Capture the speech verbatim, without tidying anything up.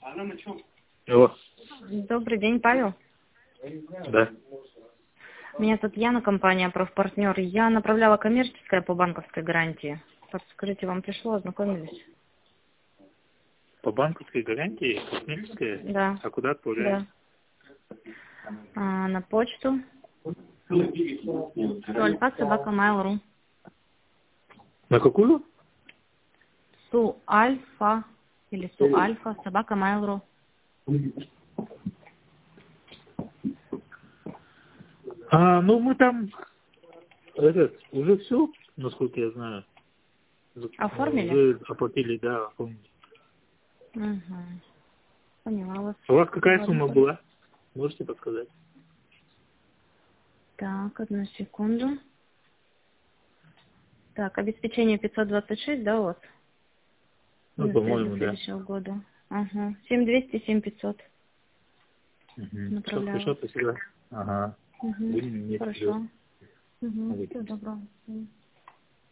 Алло. Добрый день, Павел. Да. Меня тут Яна, компания «Профпартнер». Я направляла коммерческое по банковской гарантии. Подскажите, вам пришло, ознакомились? По банковской гарантии? Коммерческая? Да. А куда отправляешь? Да. А, на почту. Суальфа собака mail.ru. На какую? Суальфа или Суальфа собака mail.ru. А, ну мы там этот, уже все, насколько я знаю. Оформили? Вы оплатили, да, оформили. Угу. Поняла вас. А у вас какая Ладно, сумма ладно. была? Можете подсказать? Так, одну секунду. Так, обеспечение пятьсот двадцать шесть, да, у вас? Ну, До по-моему, да. следующего года. Ага. семь двести, семь пятьсот. Угу. Все, Направляю хорошо, вас. спасибо. Ага. Угу. Будем вместе. Хорошо. Угу. Жить. Всего доброго.